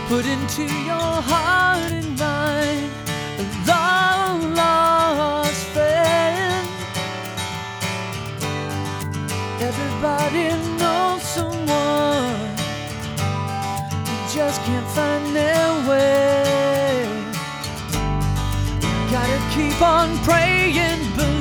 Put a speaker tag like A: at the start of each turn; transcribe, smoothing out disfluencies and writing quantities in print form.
A: Put into your heart and mind a long lost friend. Everybody knows someone who just can't find their way. Gotta keep on praying,